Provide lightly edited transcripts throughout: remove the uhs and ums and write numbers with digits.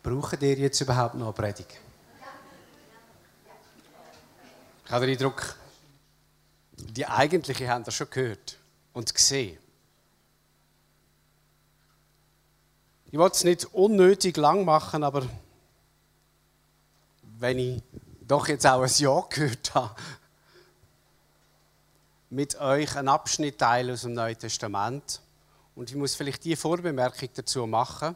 Braucht ihr jetzt überhaupt noch eine Predigt? Ich habe den Eindruck, die eigentliche haben das schon gehört und gesehen. Ich will es nicht unnötig lang machen, aber wenn ich doch jetzt auch ein Ja gehört habe, mit euch einen Abschnitt teilen aus dem Neuen Testament. Und ich muss vielleicht die Vorbemerkung dazu machen,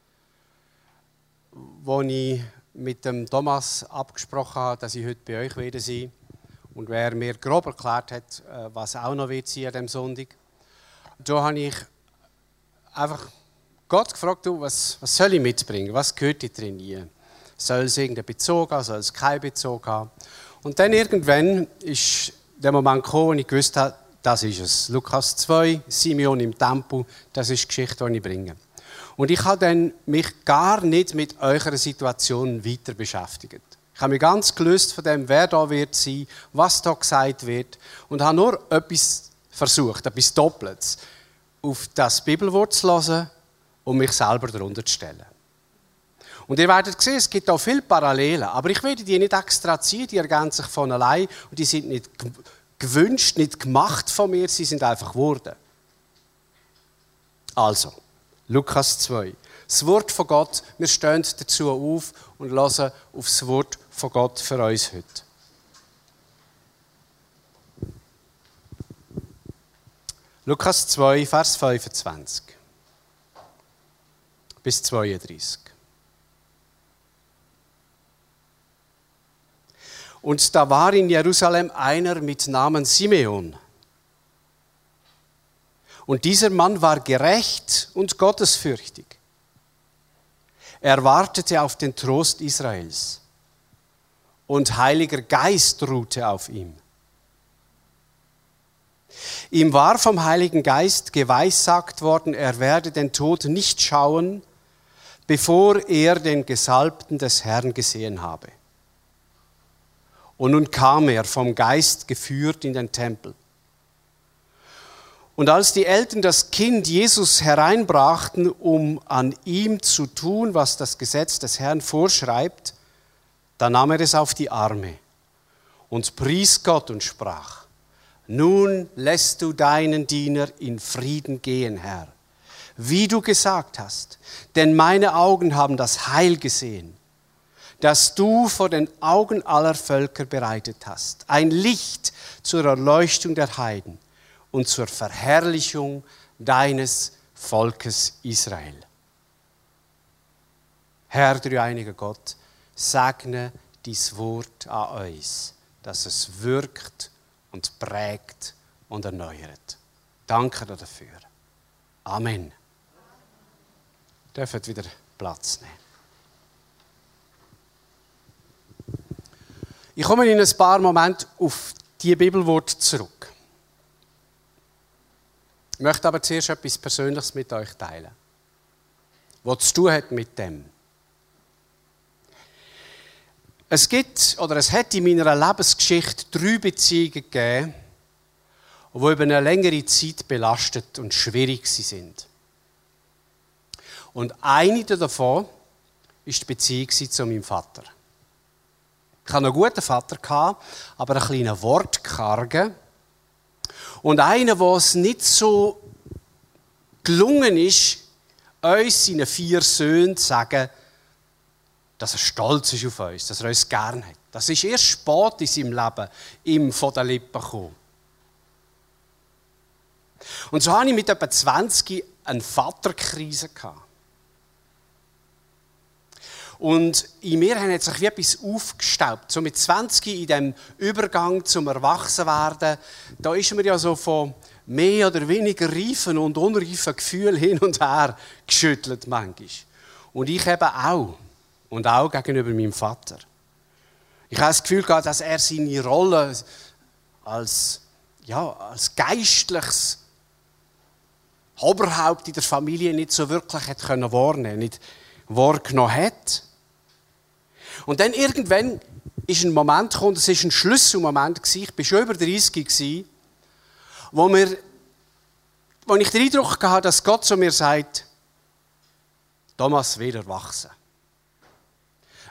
wo ich mit dem Thomas abgesprochen habe, dass ich heute bei euch sein werde. Und wer mir grob erklärt hat, was auch noch wird sein an diesem Sonntag. Da habe ich einfach Gott gefragt, was soll ich mitbringen? Was gehört da drin hier? Soll es irgendeinen Bezug haben? Soll es keinen Bezug haben? Und dann irgendwann ist der Moment gekommen, wo ich gewusst habe, das ist es. Lukas 2, Simeon im Tempel, das ist die Geschichte, die ich bringe. Und ich habe dann mich gar nicht mit eurer Situation weiter beschäftigt. Ich habe mich ganz gelöst von dem, wer da wird sein, was da gesagt wird und habe nur etwas versucht, etwas Doppeltes, auf das Bibelwort zu hören und mich selber darunter zu stellen. Und ihr werdet sehen, es gibt auch viele Parallelen, aber ich werde die nicht extra ziehen, die ergänzen sich von allein und die sind nicht gewünscht, nicht gemacht von mir, sie sind einfach geworden. Also, Lukas 2. Das Wort von Gott, wir stehen dazu auf und hören auf das Wort von Gott für uns heute. Lukas 2, Vers 25 bis 32. Und da war in Jerusalem einer mit Namen Simeon. Und dieser Mann war gerecht und gottesfürchtig. Er wartete auf den Trost Israels. Und Heiliger Geist ruhte auf ihm. Ihm war vom Heiligen Geist geweissagt worden, er werde den Tod nicht schauen, bevor er den Gesalbten des Herrn gesehen habe. Und nun kam er vom Geist geführt in den Tempel. Und als die Eltern das Kind Jesus hereinbrachten, um an ihm zu tun, was das Gesetz des Herrn vorschreibt, da nahm er es auf die Arme und pries Gott und sprach: Nun lässt du deinen Diener in Frieden gehen, Herr, wie du gesagt hast, denn meine Augen haben das Heil gesehen, das du vor den Augen aller Völker bereitet hast, ein Licht zur Erleuchtung der Heiden und zur Verherrlichung deines Volkes Israel. Herr, dreieiniger Gott, segne dies Wort an uns, dass es wirkt und prägt und erneuert. Danke dir dafür. Amen. Ihr dürft wieder Platz nehmen. Ich komme in ein paar Momenten auf die Bibelworte zurück. Ich möchte aber zuerst etwas Persönliches mit euch teilen, was zu tun hat mit dem. Es hat in meiner Lebensgeschichte 3 Beziehungen gegeben, die über eine längere Zeit belastet und schwierig sind. Und eine davon war die Beziehung zu meinem Vater. Ich hatte einen guten Vater, aber einen kleinen Wortkargen. Und einen, der es nicht so gelungen ist, uns, seinen 4 Söhnen, zu sagen, dass er stolz ist auf uns, dass er uns gerne hat. Das ist erst spät in seinem Leben ihm von den Lippen gekommen. Und so hatte ich mit etwa 20 eine Vaterkrise gehabt. Und in mir hat sich wie etwas aufgestaubt. So mit 20 in dem Übergang zum Erwachsenwerden, da ist man ja so von mehr oder weniger reifen und unreifen Gefühlen hin und her geschüttelt manchmal. Und ich eben auch. Und auch gegenüber meinem Vater. Ich habe das Gefühl gehabt, dass er seine Rolle als geistliches Oberhaupt in der Familie nicht so wirklich hat wahrnehmen, nicht wahrgenommen hat. Und dann irgendwann ist ein Moment gekommen, das war ein Schlüsselmoment, ich war schon über 30, wo ich den Eindruck hatte, dass Gott zu mir sagt: Thomas, wieder wachsen.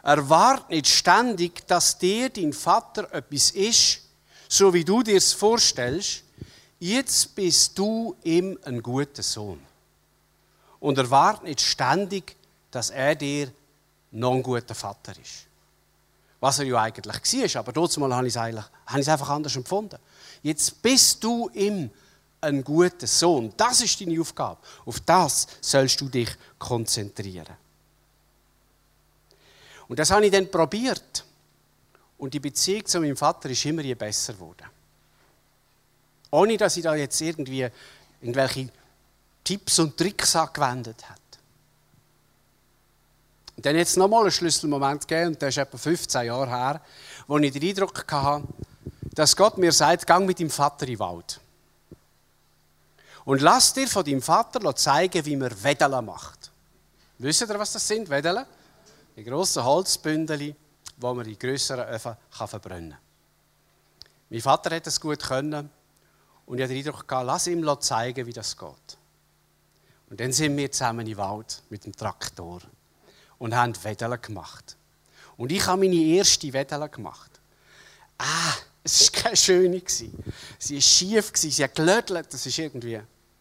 Erwarte nicht ständig, dass dir dein Vater etwas ist, so wie du dir es vorstellst. Jetzt bist du ihm ein guter Sohn. Und erwarte nicht ständig, dass er dir noch ein guter Vater ist. Was er ja eigentlich war, aber trotzdem habe ich es einfach anders empfunden. Jetzt bist du ihm ein guter Sohn. Das ist deine Aufgabe. Auf das sollst du dich konzentrieren. Und das habe ich dann probiert. Und die Beziehung zu meinem Vater ist immer je besser geworden. Ohne, dass ich da jetzt irgendwelche Tipps und Tricks angewendet habe. Und dann hat es nochmal einen Schlüsselmoment gegeben, und das ist etwa 15 Jahre her, wo ich den Eindruck hatte, dass Gott mir sagt, geh mit deinem Vater in den Wald. Und lass dir von deinem Vater zeigen, wie man Wedeln macht. Wisst ihr, was das sind, Wedeln? Die grossen Holzbündel, die man in grösseren Öfen verbrennen kann. Mein Vater hat es gut können und ich hatte den Eindruck, lass ihm zeigen, wie das geht. Und dann sind wir zusammen im Wald mit dem Traktor und haben Wedeln gemacht. Und ich habe meine erste Wedeln gemacht. Es war keine schöne. Sie war schief, sie hat gelödelt, das ist irgendwie...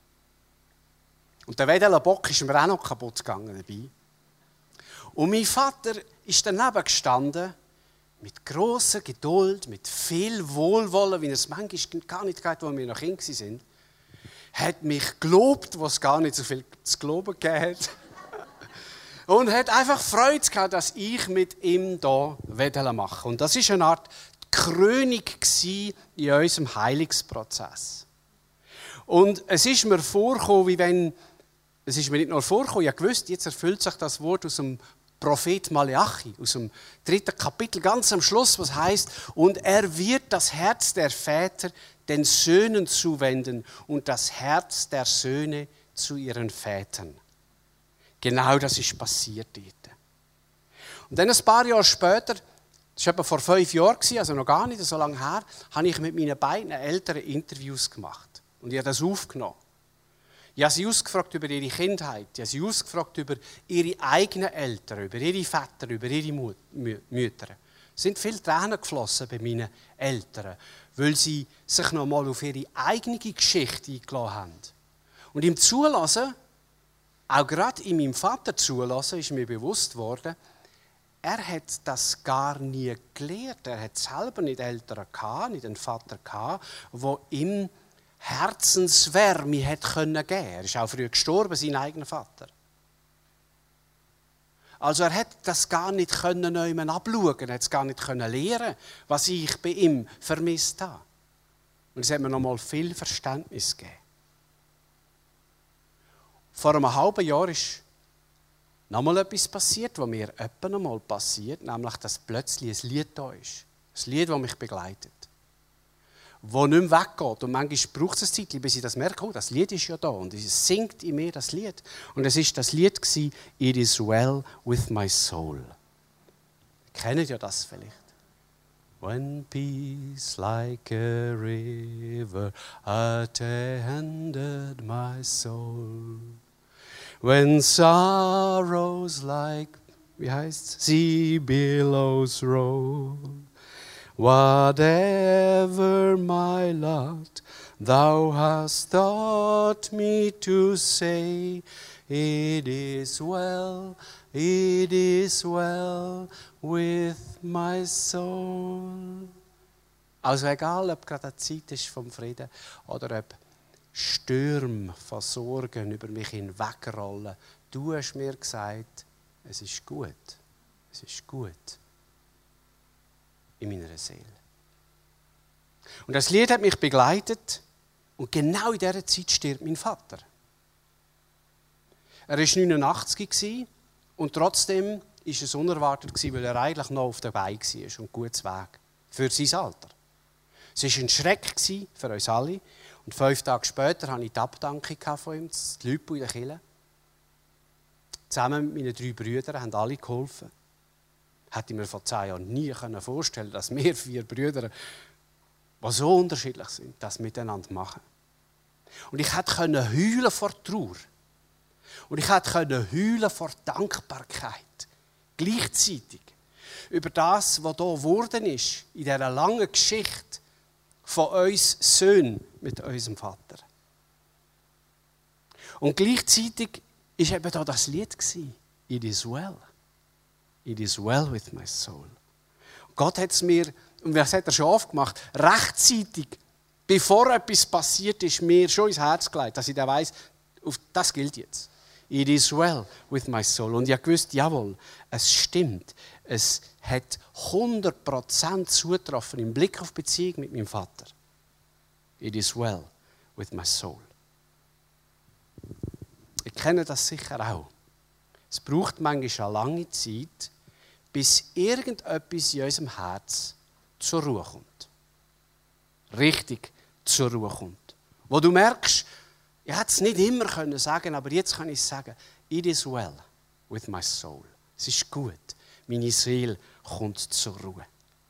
Und der Wedelenbock ist mir auch noch kaputt gegangen dabei. Und mein Vater ist daneben gestanden, mit grosser Geduld, mit viel Wohlwollen, wie er es manchmal gar nicht geht, wo wir noch Kinder waren. Hat mich gelobt, wo es gar nicht so viel zu geloben gegeben hat. Und hat einfach Freude gehabt, dass ich mit ihm hier Wedeln mache. Und das war eine Art Krönung in unserem Heilungsprozess. Und es ist mir vorgekommen, wie wenn... Es ist mir nicht nur vorgekommen, ich wusste, jetzt erfüllt sich das Wort aus dem Prophet Maleachi, aus dem 3. Kapitel, ganz am Schluss, was heißt: Und er wird das Herz der Väter den Söhnen zuwenden und das Herz der Söhne zu ihren Vätern. Genau das ist passiert dort. Und dann ein paar Jahre später, das war etwa vor 5 Jahren, also noch gar nicht so lange her, habe ich mit meinen beiden Eltern Interviews gemacht. Und ich habe das aufgenommen. Ich habe sie ausgefragt über ihre Kindheit, ich habe sie ausgefragt über ihre eigenen Eltern, über ihre Väter, über ihre Mütter. Es sind viele Tränen geflossen bei meinen Eltern, weil sie sich noch mal auf ihre eigene Geschichte eingelassen haben. Und im Zulassen, auch gerade in meinem Vater zulassen, ist mir bewusst worden, er hat das gar nie gelernt. Er hat selber nicht Eltern gehabt, nicht einen Vater gehabt, der ihm Herzenswärme hat geben. Er ist auch früh gestorben, sein eigener Vater. Also er hat das gar nicht können abschauen, er hat es gar nicht können lernen, was ich bei ihm vermisst habe. Und es hat mir noch mal viel Verständnis gegeben. Vor einem halben Jahr ist noch mal etwas passiert, was mir etwa noch mal passiert, nämlich, dass plötzlich ein Lied da ist. Ein Lied, das mich begleitet. Das nicht mehr weggeht. Und manchmal braucht es eine Zeit, bis ich das merke, das Lied ist ja da. Und es singt in mir das Lied. Und es war das Lied, It is well with my soul. Kennt ihr das vielleicht? When peace like a river attended my soul. When sorrows like, wie heißt's? Sea billows roll. Whatever my lot thou hast taught me to say, it is well with my soul. Also egal, ob gerade eine Zeit ist vom Frieden oder ob Stürme von Sorgen über mich hinwegrollen, du hast mir gesagt, es ist gut. Es ist gut. In meiner Seele. Und das Lied hat mich begleitet und genau in dieser Zeit stirbt mein Vater. Er war 89 und trotzdem war es unerwartet, weil er eigentlich noch auf der Beine war und gutes Weg für sein Alter. Es war ein Schreck für uns alle und 5 Tage später hatte ich die Abdankung von ihm, die Leute in der Kirche. Zusammen mit meinen 3 Brüdern haben alle geholfen. Hätte ich mir vor 10 Jahren nie vorstellen können, dass wir 4 Brüder, die so unterschiedlich sind, das miteinander machen. Und ich hätte heulen vor Trauer. Und ich hätte heulen vor Dankbarkeit. Gleichzeitig. über das, was hier geworden ist, in dieser langen Geschichte von uns Söhnen mit unserem Vater. Und gleichzeitig war eben da das Lied. It is well. It is well with my soul. Gott hat es mir, und was hat er schon oft gemacht, rechtzeitig, bevor etwas passiert ist, mir schon ins Herz gelegt, dass ich dann weiss, das gilt jetzt. It is well with my soul. Und ich wusste, jawohl, es stimmt. Es hat 100% zugetroffen im Blick auf die Beziehung mit meinem Vater. It is well with my soul. Ich kenne das sicher auch. Es braucht manchmal eine lange Zeit, bis irgendetwas in unserem Herz zur Ruhe kommt. Richtig zur Ruhe kommt. Wo du merkst, ich hätte es nicht immer sagen können, aber jetzt kann ich sagen, it is well with my soul. Es ist gut. Meine Seele kommt zur Ruhe.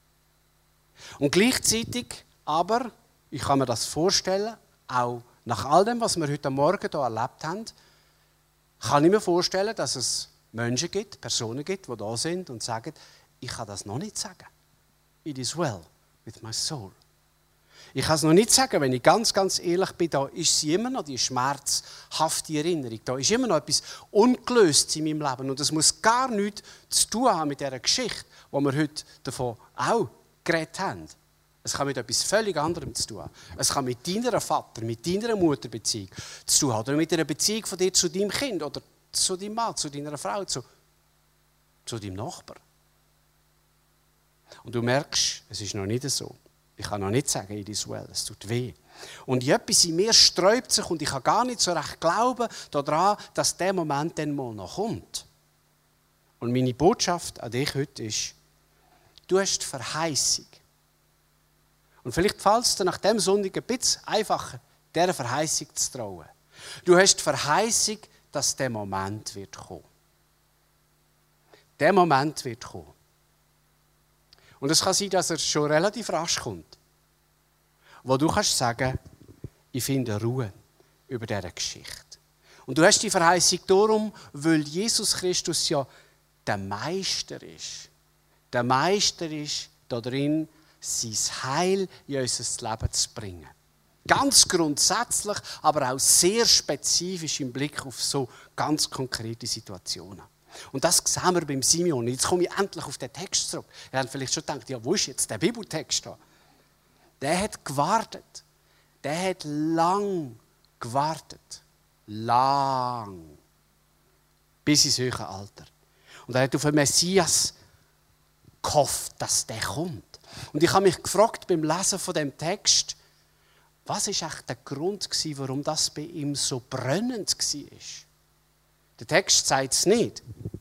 Und gleichzeitig aber, ich kann mir das vorstellen, auch nach all dem, was wir heute Morgen hier erlebt haben, kann ich mir vorstellen, dass es Menschen gibt, Personen gibt, die da sind und sagen, ich kann das noch nicht sagen. It is well with my soul. Ich kann es noch nicht sagen, wenn ich ganz, ganz ehrlich bin, da ist sie immer noch die schmerzhafte Erinnerung. Da ist immer noch etwas ungelöst in meinem Leben. Und das muss gar nichts zu tun haben mit dieser Geschichte, die wir heute davon auch geredet haben. Es kann mit etwas völlig anderem zu tun haben. Es kann mit deiner Vater-, mit deiner Mutterbeziehung zu tun haben. Oder mit einer Beziehung von dir zu deinem Kind oder zu deinem Mann, zu deiner Frau, zu deinem Nachbarn. Und du merkst, es ist noch nicht so. Ich kann noch nicht sagen, it is well, es tut weh. Und etwas in mir sträubt sich und ich kann gar nicht so recht glauben daran, dass der Moment dann mal noch kommt. Und meine Botschaft an dich heute ist, du hast die Verheißung. Und vielleicht fällt es dir nach dem Sonntag ein bisschen einfacher, dieser Verheißung zu trauen. Du hast die Verheißung, dass der Moment wird kommen. Der Moment wird kommen. Und es kann sein, dass er schon relativ rasch kommt. Wo du kannst sagen, ich finde Ruhe über diese Geschichte. Und du hast die Verheißung darum, weil Jesus Christus ja der Meister ist. Der Meister ist darin, sein Heil in unser Leben zu bringen. Ganz grundsätzlich, aber auch sehr spezifisch im Blick auf so ganz konkrete Situationen. Und das sehen wir beim Simeon. Jetzt komme ich endlich auf den Text zurück. Ihr habt vielleicht schon gedacht, ja, wo ist jetzt der Bibeltext da? Der hat gewartet. Der hat lang gewartet. Lang. Bis ins höhere Alter. Und er hat auf einen Messias gehofft, dass der kommt. Und ich habe mich gefragt beim Lesen von dem Text, was war eigentlich der Grund, warum das bei ihm so brennend war? Der Text sagt es nicht,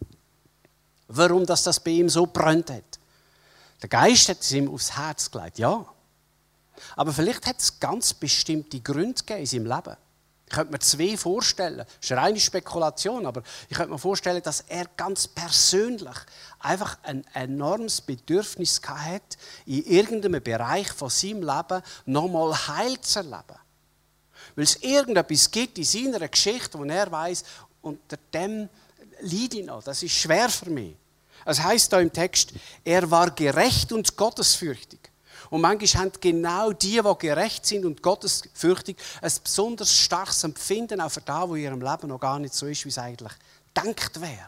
warum das bei ihm so brennt hat. Der Geist hat es ihm aufs Herz gelegt, ja. Aber vielleicht hat es ganz bestimmte Gründe gegeben in seinem Leben. Ich könnte mir zwei vorstellen. Das ist eine reine Spekulation, aber ich könnte mir vorstellen, dass er ganz persönlich einfach ein enormes Bedürfnis hatte, in irgendeinem Bereich von seinem Leben nochmal Heil zu erleben. Weil es irgendetwas gibt in seiner Geschichte, wo er weiss, unter dem leide ich noch. Das ist schwer für mich. Es heisst da im Text, er war gerecht und gottesfürchtig. Und manchmal haben genau die gerecht sind und gottesfürchtig, ein besonders starkes Empfinden auch für das, was in ihrem Leben noch gar nicht so ist, wie es eigentlich gedacht wäre.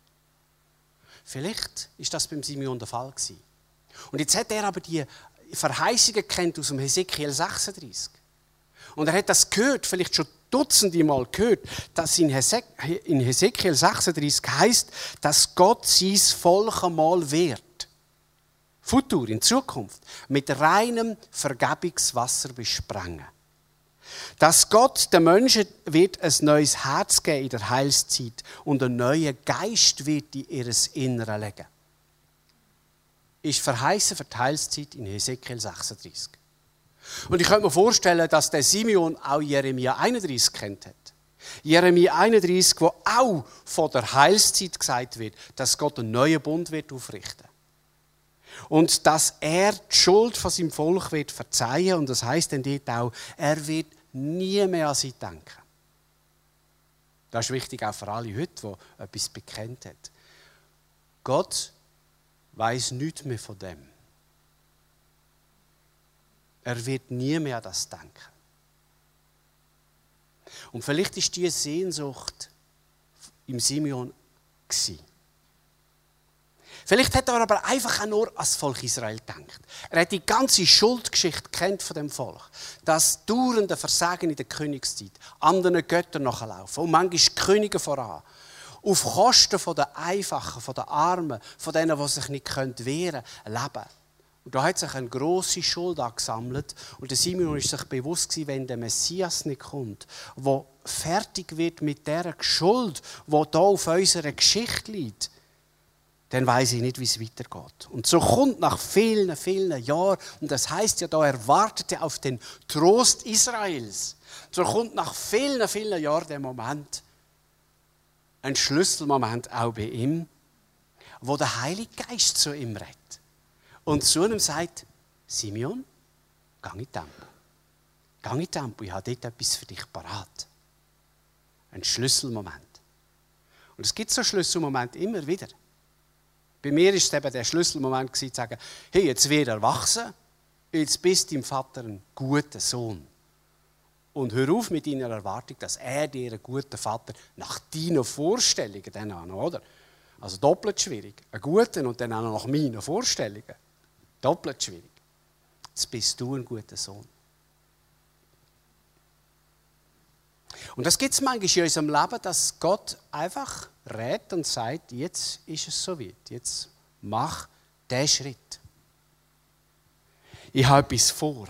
Vielleicht war das beim Simeon der Fall gewesen. Und jetzt hat er aber die Verheißungen kennt aus dem Hesekiel 36. Und er hat das gehört, vielleicht schon Dutzende Mal gehört, dass in Hesekiel 36 heisst, dass Gott sein Volk einmal wird. Futur, in Zukunft, mit reinem Vergebungswasser besprengen. Dass Gott den Menschen wird ein neues Herz geben in der Heilszeit und einen neuen Geist wird in ihr Innere legen. Ist verheißen für die Heilszeit in Hesekiel 36. Und ich könnte mir vorstellen, dass der Simeon auch Jeremia 31 kennt hat. Jeremia 31, wo auch von der Heilszeit gesagt wird, dass Gott einen neuen Bund wird aufrichten. Und dass er die Schuld von seinem Volk wird verzeihen. Und das heisst dann dort auch, er wird nie mehr an sie denken. Das ist wichtig auch für alle heute, die etwas bekennt haben. Gott weiß nichts mehr von dem. Er wird nie mehr an das denken. Und vielleicht ist diese Sehnsucht im Simeon gewesen. Vielleicht hat er aber einfach auch nur an das Volk Israel gedacht. Er hat die ganze Schuldgeschichte kennt von dem Volk. Das dauernde Versagen in der Königszeit, anderen Göttern nachlaufen und manchmal die Könige voran. Auf Kosten der Einfachen, der Armen, von denen, die sich nicht wehren können, leben. Und da hat sich eine grosse Schuld angesammelt. Und der Simeon ist sich bewusst gewesen, wenn der Messias nicht kommt, der fertig wird mit dieser Schuld, die hier auf unserer Geschichte liegt, dann weiss ich nicht, wie es weitergeht. Und so kommt nach vielen, vielen Jahren, und das heisst ja, da erwartete auf den Trost Israels, so kommt nach vielen, vielen Jahren der Moment, ein Schlüsselmoment auch bei ihm, wo der Heilige Geist zu ihm redet. Und zu ihm sagt, Simeon, geh in die Tempel. Geh in die Tempel, ich habe dort etwas für dich parat. Ein Schlüsselmoment. Und es gibt so Schlüsselmomente immer wieder. Bei mir war es eben der Schlüsselmoment, zu sagen, hey, jetzt wird er erwachsen, jetzt bist du deinem Vater ein guter Sohn. Und hör auf mit deiner Erwartung, dass er dir ein guter Vater nach deinen Vorstellungen dann auch noch, oder? Also doppelt schwierig. Einen guten und dann auch noch nach meinen Vorstellungen. Doppelt schwierig. Jetzt bist du ein guter Sohn. Und das gibt es manchmal in unserem Leben, dass Gott einfach redet und sagt, jetzt ist es soweit. Jetzt mach diesen Schritt. Ich habe etwas vor.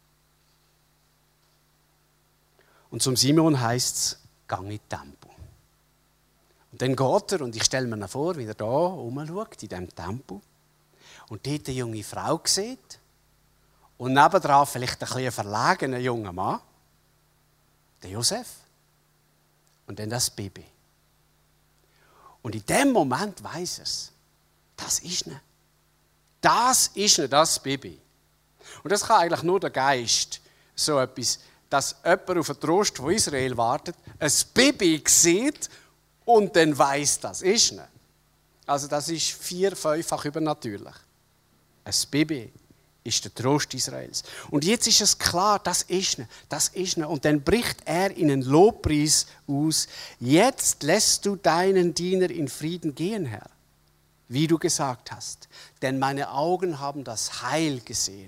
Und zum Simon heisst es, geh in den Tempel. Und dann geht er, und ich stelle mir vor, wie er da rumschaut, in diesem Tempel, und dort eine junge Frau sieht, und nebendran vielleicht ein bisschen verlegener junger Mann, der Josef, und dann das Baby. Und in dem Moment weiss er es, das ist nicht. Das ist nicht das Baby. Und das kann eigentlich nur der Geist, so etwas, dass jemand auf den Trost von Israel wartet, ein Baby sieht und dann weiss, das ist nicht. Also das ist 4-, 5-fach übernatürlich. Ein Baby ist der Trost Israels. Und jetzt ist es klar, das ist nicht, das ist nicht. Und dann bricht er in einen Lobpreis aus. Jetzt lässt du deinen Diener in Frieden gehen, Herr, wie du gesagt hast. Denn meine Augen haben das Heil gesehen,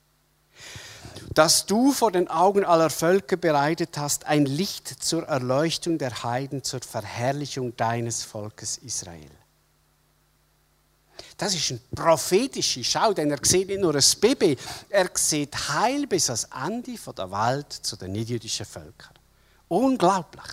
das du vor den Augen aller Völker bereitet hast, ein Licht zur Erleuchtung der Heiden, zur Verherrlichung deines Volkes Israel. Das ist eine prophetische Schau, denn er sieht nicht nur ein Baby, er sieht Heil bis ans Ende der Welt zu den nichtjüdischen Völkern. Unglaublich.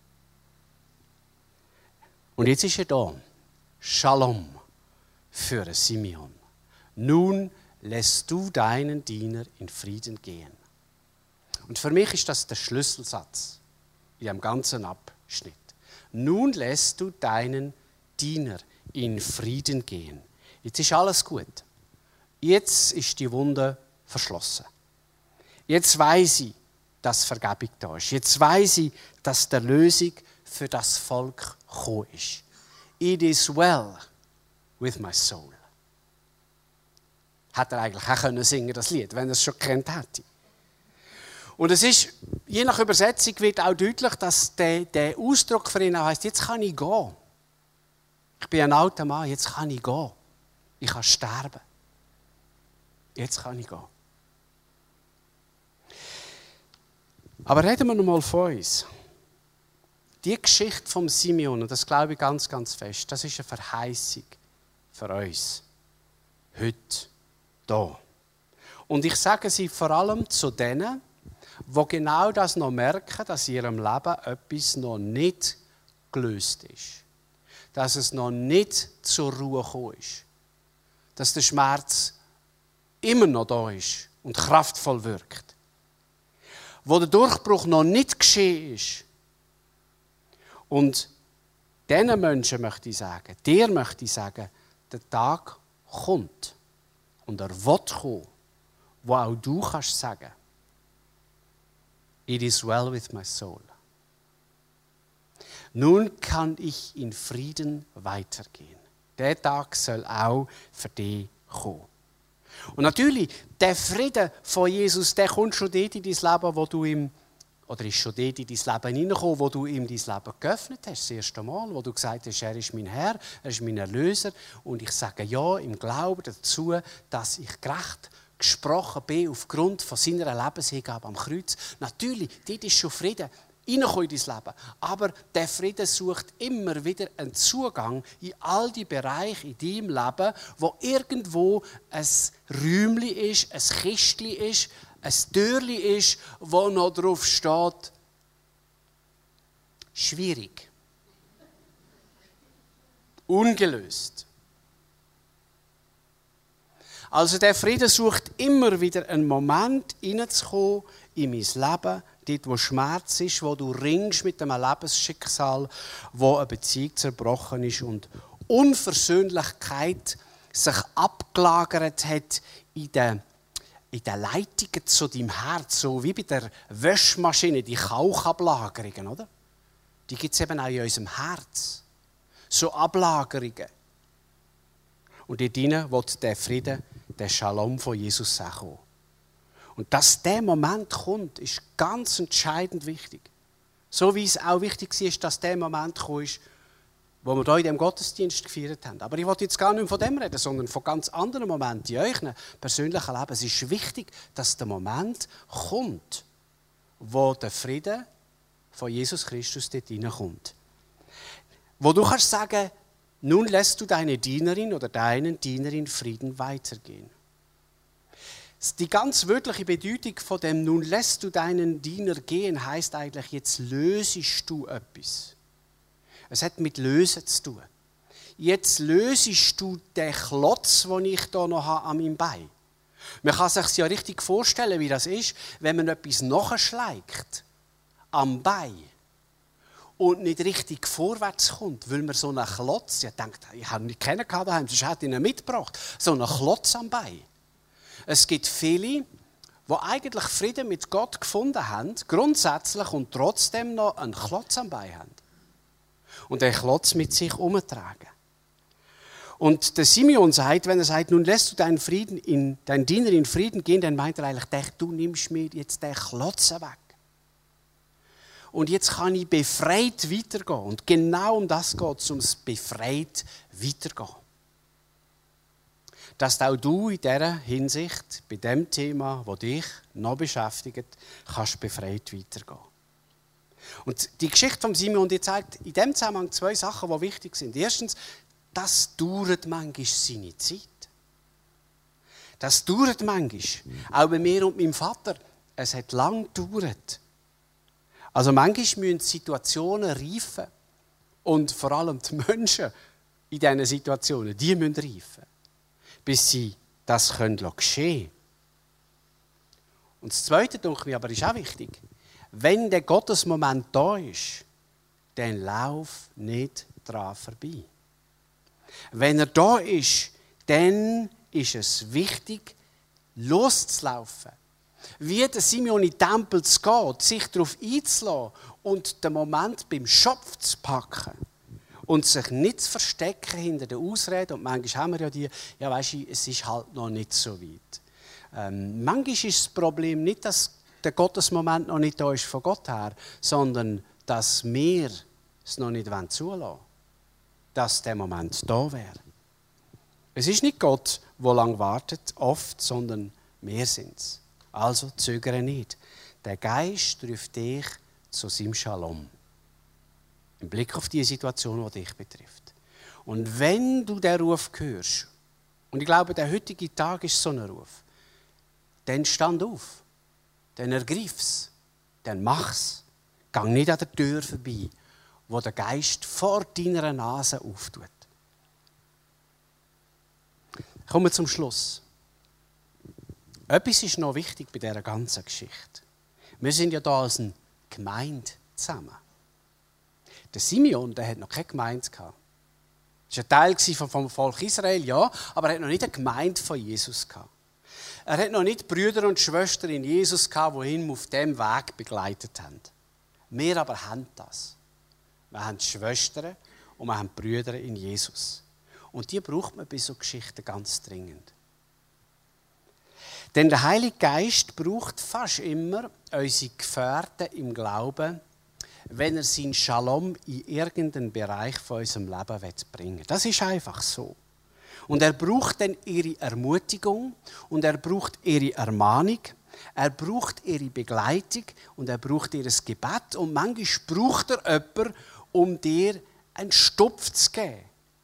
Und jetzt ist er da. Shalom für Simeon. Nun lässt du deinen Diener in Frieden gehen. Und für mich ist das der Schlüsselsatz in diesem ganzen Abschnitt. Nun lässt du deinen Diener in Frieden gehen. Jetzt ist alles gut. Jetzt ist die Wunde verschlossen. Jetzt weiss ich, dass Vergebung da ist. Jetzt weiss ich, dass die Erlösung für das Volk gekommen ist. It is well with my soul. Hätte er eigentlich auch können singen, das Lied, wenn er es schon gekannt hätte. Und es ist, je nach Übersetzung wird auch deutlich, dass der Ausdruck für ihn auch heisst, jetzt kann ich gehen. Ich bin ein alter Mann, jetzt kann ich gehen. Ich kann sterben. Jetzt kann ich gehen. Aber reden wir noch mal von uns. Die Geschichte vom Simeon, und das glaube ich ganz, ganz fest, das ist eine Verheißung für uns. Heute. Da. Und ich sage sie vor allem zu denen, die genau das noch merken, dass in ihrem Leben etwas noch nicht gelöst ist. Dass es noch nicht zur Ruhe gekommen ist. Dass der Schmerz immer noch da ist und kraftvoll wirkt. Wo der Durchbruch noch nicht geschehen ist. Und diesen Menschen möchte ich sagen, dir möchte ich sagen, der Tag kommt. Und er wird kommen, wo auch du kannst sagen, it is well with my soul. Nun kann ich in Frieden weitergehen. Der Tag soll auch für dich kommen. Und natürlich, der Frieden von Jesus, der kommt schon dort in dein Leben, wo du ihm, oder ist schon dort in dein Leben hineingekommen, wo du ihm dein Leben geöffnet hast, das erste Mal, wo du gesagt hast, er ist mein Herr, er ist mein Erlöser. Und ich sage ja im Glauben dazu, dass ich gerecht gesprochen bin aufgrund von seiner Lebenshingabe am Kreuz. Natürlich, dort ist schon Frieden reinkommen in dein Leben. Aber der Frieden sucht immer wieder einen Zugang in all die Bereiche in deinem Leben, wo irgendwo ein Räumchen ist, ein Kistchen ist, ein Türchen ist, wo noch drauf steht, schwierig. Ungelöst. Also der Frieden sucht immer wieder einen Moment hineinzukommen in mein Leben, dort wo Schmerz ist, wo du ringst mit einem Lebensschicksal, wo eine Beziehung zerbrochen ist und Unversöhnlichkeit sich abgelagert hat in den Leitungen zu deinem Herz, so wie bei der Waschmaschine, die Kauchablagerungen, oder? Die gibt es eben auch in unserem Herz. So Ablagerungen. Und dort hinein will der Frieden, der Shalom von Jesus auch kommen. Und dass der Moment kommt, ist ganz entscheidend wichtig. So wie es auch wichtig war, dass der Moment gekommen ist, wo wir hier in diesem Gottesdienst gefeiert haben. Aber ich wollte jetzt gar nicht von dem reden, sondern von ganz anderen Momenten in eurem persönlichen Leben. Es ist wichtig, dass der Moment kommt, wo der Frieden von Jesus Christus dort hineinkommt. Wo du kannst sagen, nun lässt du deine Dienerin oder deinen Diener in Frieden weitergehen. Die ganz wörtliche Bedeutung von dem «Nun lässt du deinen Diener gehen» heisst eigentlich, jetzt lösest du etwas. Es hat mit Lösen zu tun. Jetzt lösest du den Klotz, den ich hier noch habe an meinem Bein. Man kann sich ja richtig vorstellen, wie das ist, wenn man etwas nachschlägt am Bein und nicht richtig vorwärts kommt, weil man so einen Klotz, ich denke, ich habe ihn nicht kennengelernt daheim, sonst hätte ich ihn mitgebracht, so einen Klotz am Bein. Es gibt viele, die eigentlich Frieden mit Gott gefunden haben, grundsätzlich und trotzdem noch einen Klotz am Bein haben. Und den Klotz mit sich umtragen. Und der Simeon sagt, wenn er sagt, nun lässt du deinen Diener in Frieden gehen, dann meint er eigentlich, du nimmst mir jetzt den Klotz weg. Und jetzt kann ich befreit weitergehen. Und genau um das geht es, ums befreit weitergehen. Dass auch du in dieser Hinsicht, bei dem Thema, das dich noch beschäftigt, kannst befreit weitergehen. Und die Geschichte von Simeon, die zeigt in dem Zusammenhang zwei Sachen, die wichtig sind. Erstens, das dauert manchmal seine Zeit. Das dauert manchmal. Auch bei mir und meinem Vater. Es hat lang gedauert. Also manchmal müssen Situationen reifen. Und vor allem die Menschen in diesen Situationen, die müssen reifen. Bis sie das geschehen können. Und das Zweite, denke ich, aber ist auch wichtig. Wenn der Gottesmoment da ist, dann lauf nicht dran vorbei. Wenn er da ist, dann ist es wichtig, loszulaufen. Wie der Simeon in den Tempel zu gehen, sich darauf einzulassen und den Moment beim Schopf zu packen. Und sich nicht zu verstecken hinter der Ausrede. Und manchmal haben wir ja die, ja weisst du, es ist halt noch nicht so weit. Manchmal ist das Problem nicht, dass der Gottesmoment noch nicht da ist von Gott her, sondern dass wir es noch nicht zulassen wollen, dass der Moment da wäre. Es ist nicht Gott, der lange wartet, oft, sondern wir sind es. Also zögere nicht. Der Geist ruft dich zu seinem Shalom. Im Blick auf die Situation, die dich betrifft. Und wenn du den Ruf hörst, und ich glaube, der heutige Tag ist so ein Ruf, dann stand auf, dann ergreif's, dann mach's. Geh nicht an der Tür vorbei, wo der Geist vor deiner Nase auftut. Kommen wir zum Schluss. Etwas ist noch wichtig bei dieser ganzen Geschichte. Wir sind ja hier als eine Gemeinde zusammen. Der Simeon, der hat noch keine Gemeinde gehabt. Er war ein Teil vom Volk Israel, ja, aber er hat noch nicht eine Gemeinde von Jesus gehabt. Er hat noch nicht Brüder und Schwestern in Jesus gehabt, die ihn auf diesem Weg begleitet haben. Wir aber haben das. Wir haben Schwestern und wir haben Brüder in Jesus. Und die braucht man bei so Geschichten ganz dringend. Denn der Heilige Geist braucht fast immer unsere Gefährten im Glauben, wenn er seinen Shalom in irgendeinen Bereich von unserem Leben bringen will. Das ist einfach so. Und er braucht dann ihre Ermutigung und er braucht ihre Ermahnung, er braucht ihre Begleitung und er braucht ihr Gebet und manchmal braucht er jemanden, um dir einen Stupf zu geben.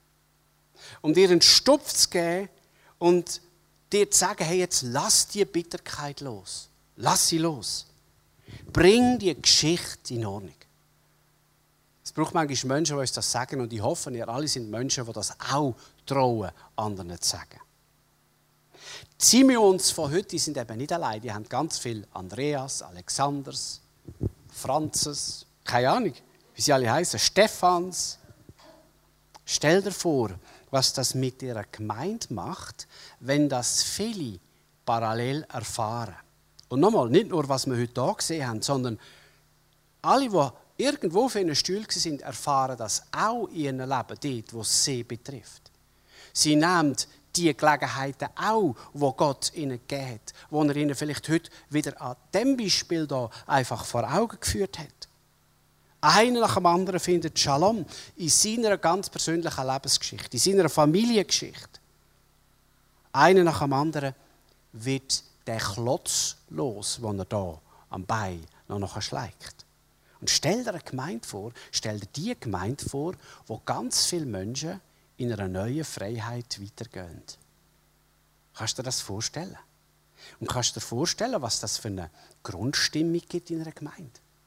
Um dir einen Stupf zu geben und dir zu sagen, hey, jetzt lass die Bitterkeit los. Lass sie los. Bring die Geschichte in Ordnung. Es braucht manchmal Menschen, die uns das sagen und ich hoffe, ihr alle sind Menschen, die das auch trauen, anderen zu sagen. Die Simeons von heute sind eben nicht allein. Die haben ganz viele Andreas, Alexanders, Franzes, keine Ahnung, wie sie alle heißen, Stephans. Stell dir vor, was das mit ihrer Gemeinde macht, wenn das viele parallel erfahren. Und nochmal, nicht nur, was wir heute hier gesehen haben, sondern alle, die irgendwo auf einem Stuhl sind, erfahren das auch in ihrem Leben, dort, wo es sie betrifft. Sie nehmen die Gelegenheiten auch, die Gott ihnen gegeben hat, die er ihnen vielleicht heute wieder an diesem Beispiel hier einfach vor Augen geführt hat. Einer nach dem anderen findet Shalom in seiner ganz persönlichen Lebensgeschichte, in seiner Familiengeschichte. Einer nach dem anderen wird der Klotz los, den er hier am Bein noch schlägt. Und stell dir eine Gemeinde vor, stell dir die Gemeinde vor, wo ganz viele Menschen in einer neuen Freiheit weitergehen. Kannst du dir das vorstellen? Und kannst du dir vorstellen, was das für eine Grundstimmung gibt in einer Gemeinde?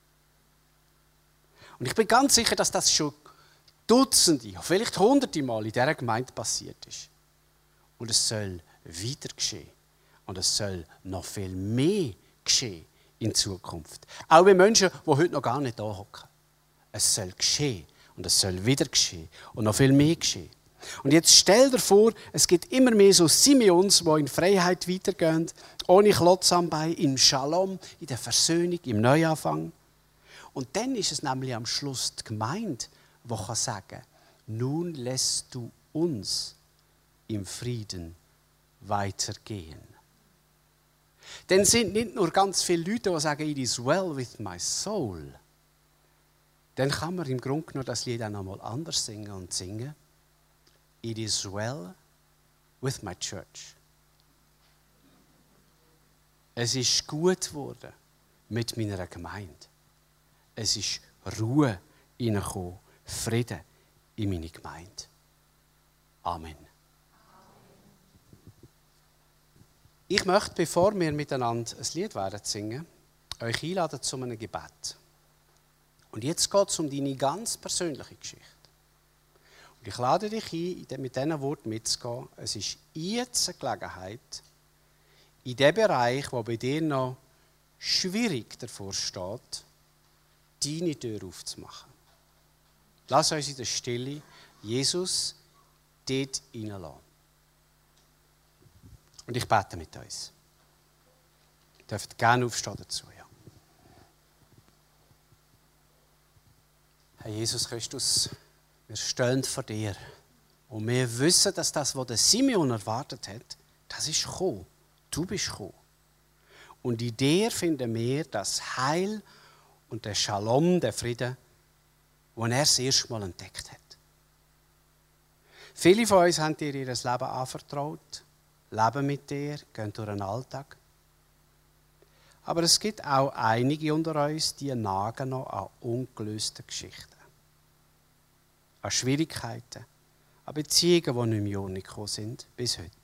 Und ich bin ganz sicher, dass das schon Dutzende, vielleicht Hunderte Mal in dieser Gemeinde passiert ist. Und es soll weiter geschehen. Und es soll noch viel mehr geschehen in Zukunft. Auch bei Menschen, die heute noch gar nicht da hocken. Es soll geschehen. Und es soll wieder geschehen. Und noch viel mehr geschehen. Und jetzt stell dir vor, es gibt immer mehr so Simeons, die in Freiheit weitergehen, ohne Klotz am Bein, im Shalom, in der Versöhnung, im Neuanfang. Und dann ist es nämlich am Schluss die Gemeinde, die sagen kann, nun lässt du uns im Frieden weitergehen. Dann sind nicht nur ganz viele Leute, die sagen, it is well with my soul. Dann kann man im Grunde genommen das Lied auch noch mal anders singen und singen. It is well with my church. Es ist gut geworden mit meiner Gemeinde. Es ist Ruhe hineingekommen, Frieden in meine Gemeinde. Amen. Ich möchte, bevor wir miteinander ein Lied werden singen, euch einladen zu einem Gebet. Und jetzt geht es um deine ganz persönliche Geschichte. Und ich lade dich ein, mit diesen Worten mitzugehen. Es ist jetzt eine Gelegenheit, in dem Bereich, wo bei dir noch schwierig davor steht, deine Tür aufzumachen. Lass uns in der Stille Jesus dort hineinlassen. Und ich bete mit uns. Ihr dürft gerne aufstehen dazu. Ja. Herr Jesus Christus, wir stehen vor dir. Und wir wissen, dass das, was der Simeon erwartet hat, das ist gekommen. Du bist gekommen. Und in dir finden wir das Heil und der Shalom, der Frieden, den er das erste Mal entdeckt hat. Viele von uns haben dir ihr Leben anvertraut, leben mit dir, gehen durch den Alltag. Aber es gibt auch einige unter uns, die nagen noch an ungelösten Geschichten. An Schwierigkeiten, an Beziehungen, die nicht mehr in Ordnung gekommen sind, bis heute.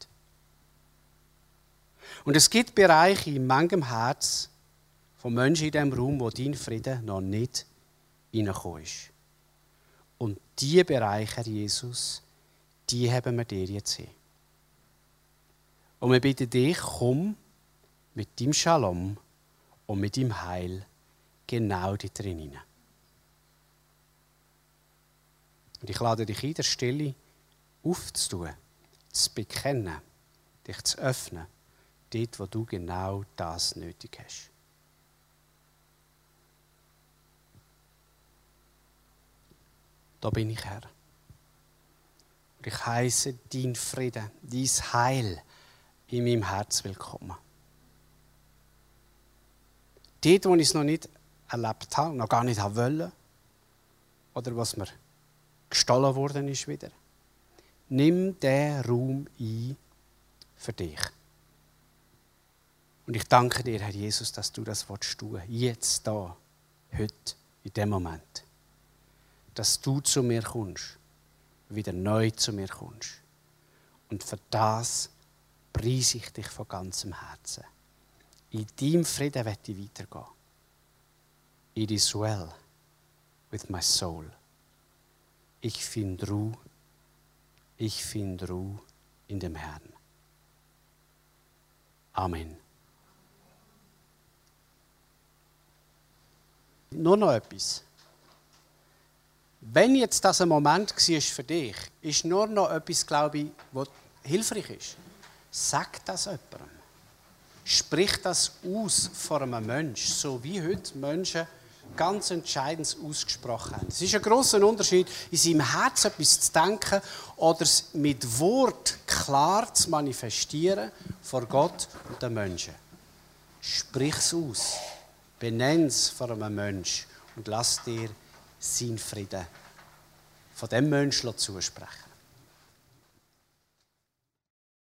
Und es gibt Bereiche in manchem Herz von Menschen in diesem Raum, wo dein Frieden noch nicht reingekommen ist. Und diese Bereiche, Herr Jesus, die haben wir dir jetzt hin. Und wir bitten dich, komm mit deinem Shalom und mit deinem Heil genau dort drin. Und ich lade dich in der Stille aufzutun, zu bekennen, dich zu öffnen, dort, wo du genau das nötig hast. Da bin ich, Herr. Und ich heiße dein Frieden, dein Heil in meinem Herz willkommen. Dort, wo ich es noch nicht erlebt habe, noch gar nicht wollte, oder was mir gestohlen worden ist wieder, nimm diesen Raum ein für dich. Und ich danke dir, Herr Jesus, dass du das tun willst, jetzt, da, heute, in dem Moment. Dass du zu mir kommst, wieder neu zu mir kommst. Und für das preise ich dich von ganzem Herzen. In deinem Frieden möchte ich weitergehen. It is well with my soul. Ich finde Ruhe in dem Herrn. Amen. Nur noch etwas. Wenn jetzt das ein Moment war für dich, ist nur noch etwas, glaube ich, was hilfreich ist. Sag das jemandem. Sprich das aus vor einem Menschen, so wie heute Menschen ganz Entscheidendes ausgesprochen haben. Es ist ein grosser Unterschied, in seinem Herzen etwas zu denken oder es mit Wort klar zu manifestieren vor Gott und den Menschen. Sprich es aus. Benenn es vor einem Menschen und lass dir seinen Frieden von dem Menschen zusprechen.